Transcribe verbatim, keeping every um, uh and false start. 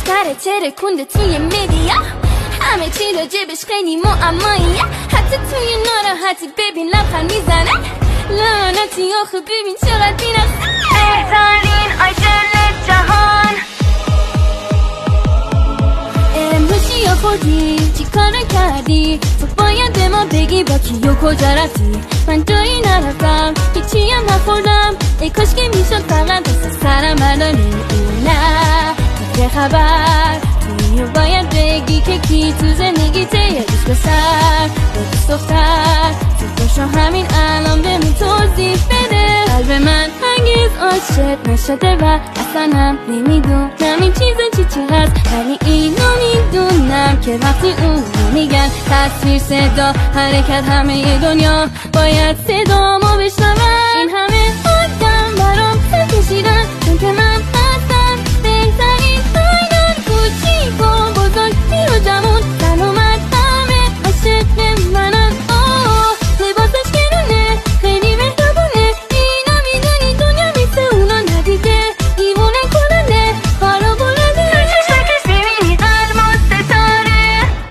سر ترکونده توی مدیا، همه چی راجبش خیلی معماییه، حتی توی ناراحتی ببین لبخند میزنه. لعنتی آخه ببین چقدر بی‌نقصه. بهترین آیدل جهان. امروز چیا خوردی؟ چی کار کردی؟ تو باید به ما بگی با کی و کجا رفتی. من جایی نرفتم، هیچی هم نخوردم، ای کاش که میشد فقط دست سرم برداری. نه تو چه خبر؟ توی باید بگی که کی تو زندگیته، یه دوست پسر یه دوست دختر. تو همین الان بهمون توضیح بده. قلب من هرگز عاشق نشده و اصلا هم نمیدونم این چیزا چی چی هست، ولی اینو میدونم که وقتی اونو میگن تصویر صدا حرکت همه دنیا باید صدامو بشنون. این همه